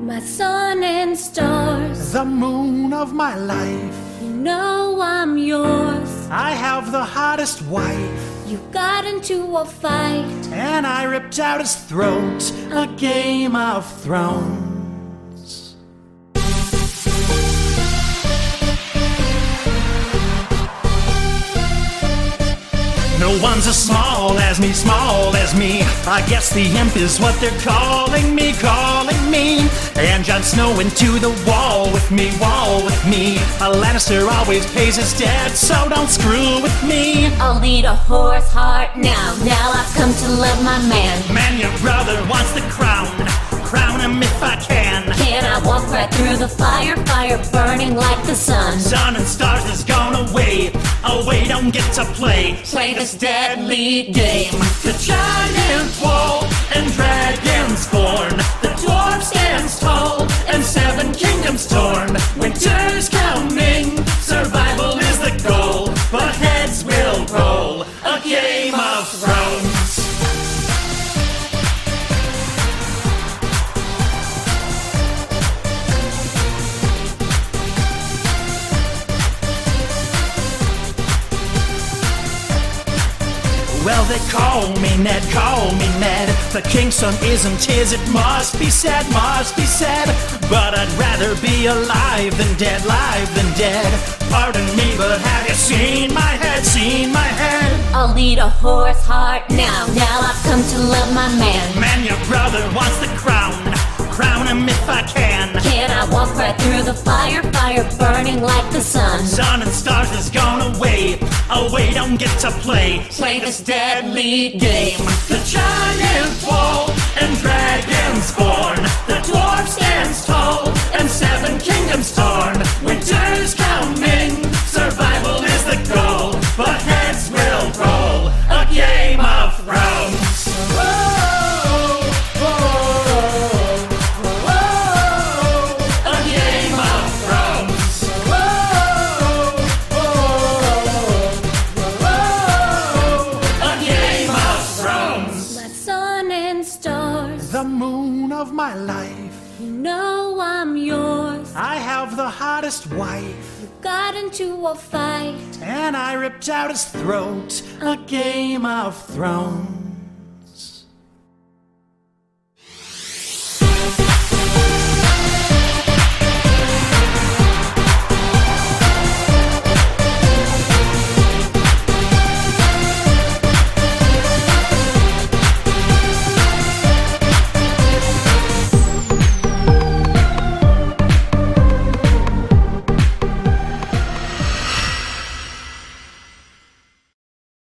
my sun and stars, the moon of my life. you know I'm yours. I have the hottest wife, You got into a fight, and I ripped out his throat, a Game of Thrones. No one's as small as me, small as me. I guess the imp is what they're calling me, calling me. And Jon Snow into the wall with me, wall with me. A Lannister always pays his debt, so don't screw with me. I'll eat a horse heart now. Now I've come to love my man. Man, your brother wants the crown. Crown him if I can. Can I walk right through the fire? Fire burning like the sun. Sun and stars has gone away. Away, don't get to play. Play this deadly game. The giant wall and dragons born. The dwarf stands tall and 7 kingdoms torn. Winter's coming, survival is the goal. But heads will roll, a Game of Thrones. Well, they call me Ned, call me Ned. The king's son isn't his, it must be said, must be said. But I'd rather be alive than dead, live than dead. Pardon me, but have you seen my head, seen my head? I'll eat a horse heart now. Now I've come to love my man. Man, your brother wants the crown. Crown him if I can. Can I walk right through the fire? Fire burning like the sun. Sun and stars has gone away. Away, don't get to play. Play this deadly game. The giant wall and dragons born. The dwarf stands tall and 7 kingdoms torn. Winter's coming, survival is the goal. But heads will roll, a Game of Thrones. Whoa, whoa, whoa, a Game of Thrones. Whoa, whoa, a Game of Thrones. My sun and stars, The moon of my life. you know I'm yours. I have the hottest wife, You got into a fight, and I ripped out his throat, a Game of Thrones.